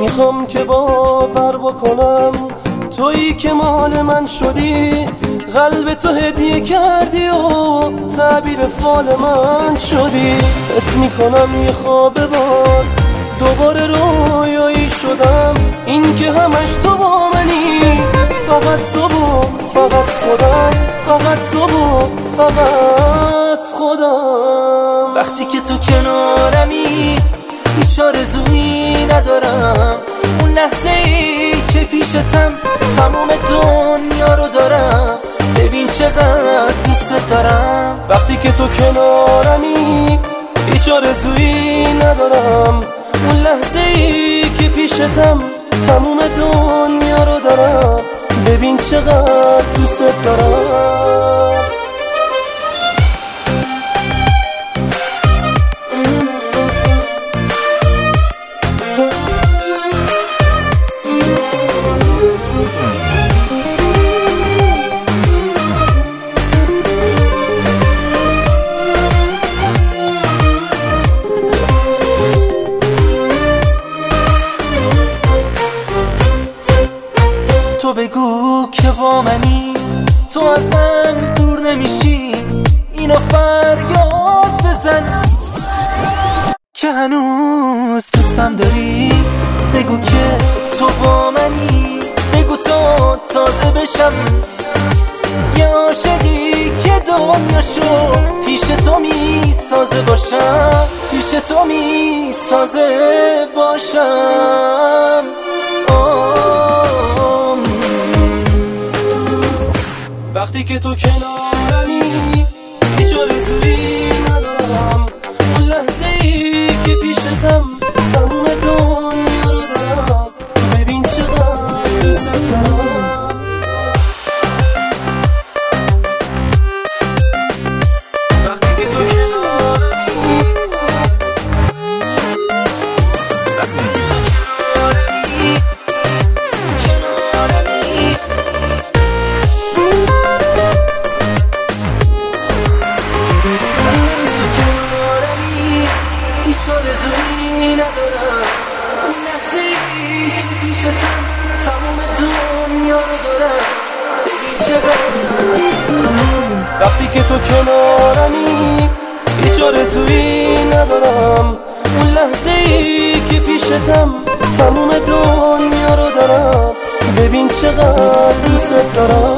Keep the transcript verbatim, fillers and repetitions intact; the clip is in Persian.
میخوام که باور بکنم تویی که مال من شدی، قلب تو هدیه کردی و تعبیر فال من شدی. حس میکنم یه خواب باز دوباره رویایی شدم، این که همش تو با منی، فقط تو و فقط خودم، فقط تو و فقط خودم. وقتی که تو کنارمی هیچ آرزویی ندارم، اون لحظه ای که پیشتم تمام دنیا رو دارم، ببین چقدر دوست دارم. وقتی که تو کنارمی هیچ آرزویی ندارم، اون لحظه ای که پیشتم تموم دنیا رو دارم، ببین چقدر دوست دارم. تو بگو که با منی، تو ازم دور نمیشی، اینو فریاد بزن که هنوز دوستم داری. بگو که تو با منی، بگو تا تازه بشم یه عاشقی که دنیاشو پیش تو می سازه باشم، پیش تو می سازه باشم. وقتی که تو کنارمی هیچ آرزویی ندارم، اون لحظه ای که پیشتم تموم دنیا رو دارم، ببین چقدر دوست دارم. وقتی که تو کنارمی، وقتی که تو کنارمی، کنارمی هیچ آرزویی ندارم، اون لحظه ای که پیشتم تمام دنیا رو دارم، ببین چقدر. وقتی که تو کنارمی هیچ آرزویی ندارم، اون لحظه ای که پیشتم تمام دنیا رو دارم، ببین چقدر دوست دارم.